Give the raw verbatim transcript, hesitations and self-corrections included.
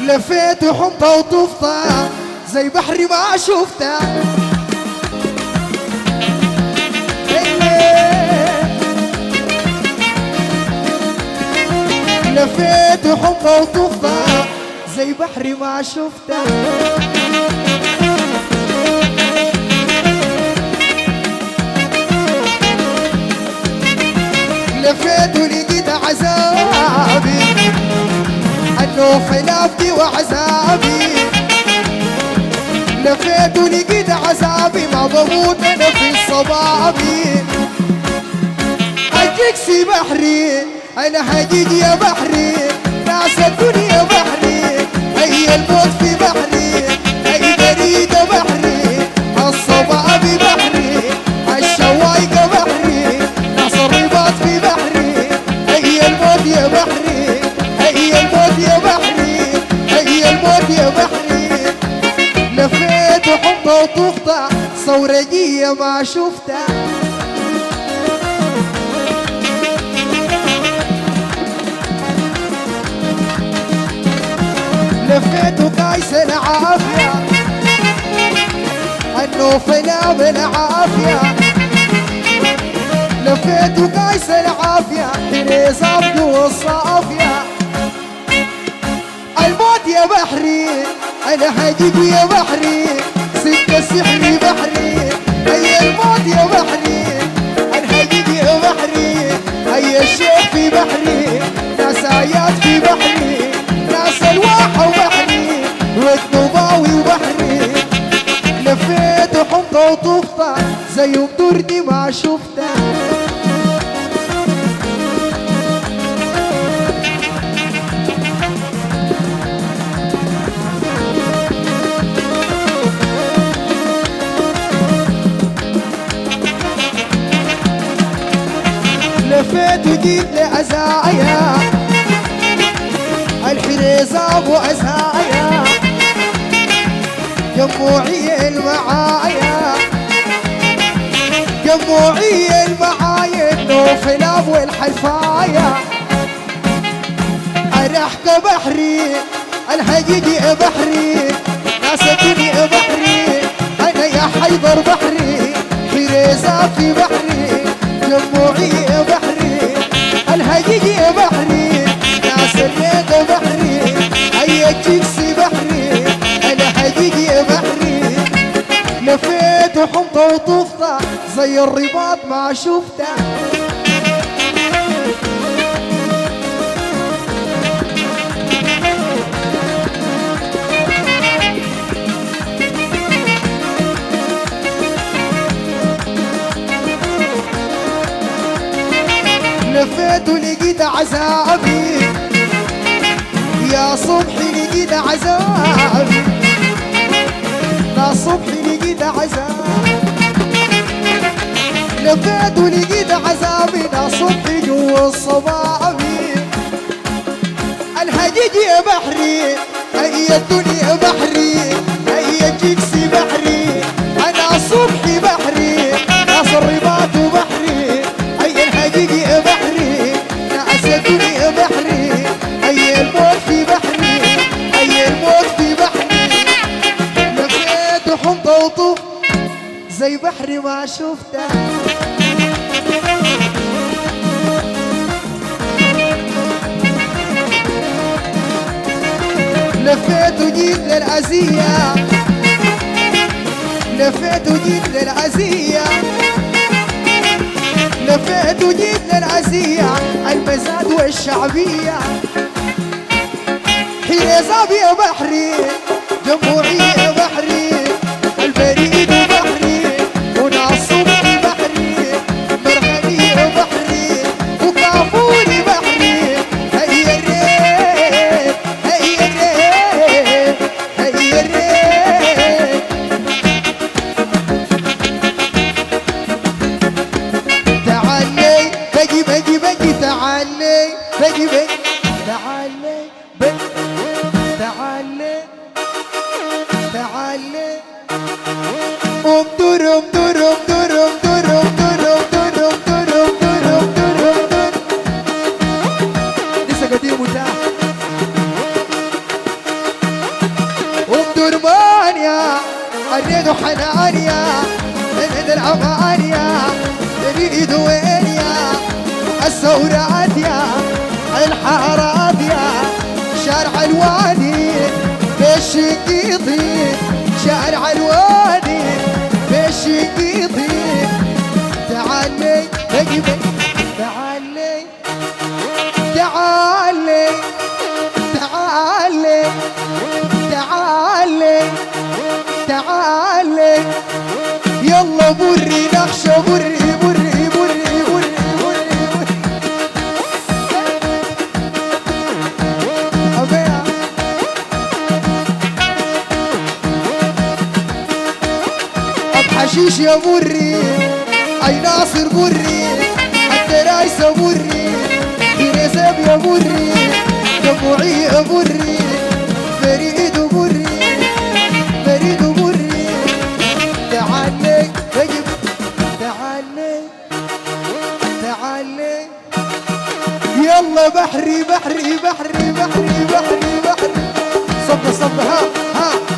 لفيت وحمطة وطفطة زي بحري ما شفته. لفيت وحمطة وطفطة زي بحري ما شفته. لفيت ولقيت عذابي النوف نافدي وعذابي. لفيت ولقيت عذابي ما بموت انا في صبابي. اجيك سي بحري انا هجيك يا بحري، ناس الدنيا بحري، هي الموت في بحري، هي بريدة بحري، الصبابي بحري، الشوايقة بحري، ناس الرباط في بحري، هي الموت يا بحري، هي الموت يا بحري، هي الموت يا بحري. لفيت وحمطة وطفطة صورجية ما شفتها. لفيت وقايس العافية النوف نام العافية. لفيت وقايس العافية حريز عبد والصافية. الموت يا بحري انا هجيك يا بحري، سكة سحري بحري، هي الموت يا بحري انا هجيك يا بحري، هي الشيخ في بحري، ناس آيات في بحري، ناس الواحة وبحري والدباوي وبحري. لفيت وحمطة وطفطة زي مدردي ما شفتها. لفيت وجيت لأزايا الحريزة ابو ازايا، جموعي المعايا، جموعي المعايا، النوف الاب والحلفايا. ارحك بحري الهجيجي بحري، ناس الدنيا بحري، انا يا حيدر بحري، حريزة في بحري، جموعي بحري، الهجيجي بحري، ناس الليق بحري، هيا جيكسي بحري، انا هجيجي بحري. لفيت وحمطة وطفطة زي الرباط ما شفته. لفيت ولقيت عذابي يا صبحي، لقيت عذابي يا صبحي، لقيت عذابي. لفيت ولقيت عذابي يا صبحي جوا الصبابي. الهجيج يا بحري هي الدنيا بحري، هي جيكسي بحري، انا صبحي بحري، ناس الرباط وبحري، هي الهجيج يا بحري، ناس الدنيا بحري، هي الموت في بحري، هي الموت في بحري. لفيت وحمطة وطف زي بحري ما شفته. لفيت وجيت للأزية، لفيت وجيت للأزية، لفيت وجيت للأزية، المزاد والشعبية. حريزة يا بحري، جمهوري يا بحري، البريد بحري، وناس صبحي بحري، مرغني بحري، وكافوري بحري، هي الريت هي الريت هي الريت. تعالي بجي بجي بجي، تعالي بجي بجي، تعالي بجي، تعالي تعالي وحنان يا من العمان يا تريد وين يا الثورات يا الحارات يا شارع الوادي بالشقيطي شارع الوادي بالشقيطي تعالي اجيبك تعالي تعالي تعالي تعالي تعالي يلا بري نخشى بري بري بري بري بري أبيع أب حشيش يا بري أي ناصر بري حتى رايس بري نسب يا بري دموعي يا بري فريد بري فريد بري تعالي اجيب تعالي تعالي يلا بحري بحري بحري بحري بحري بحري صب صب ها ها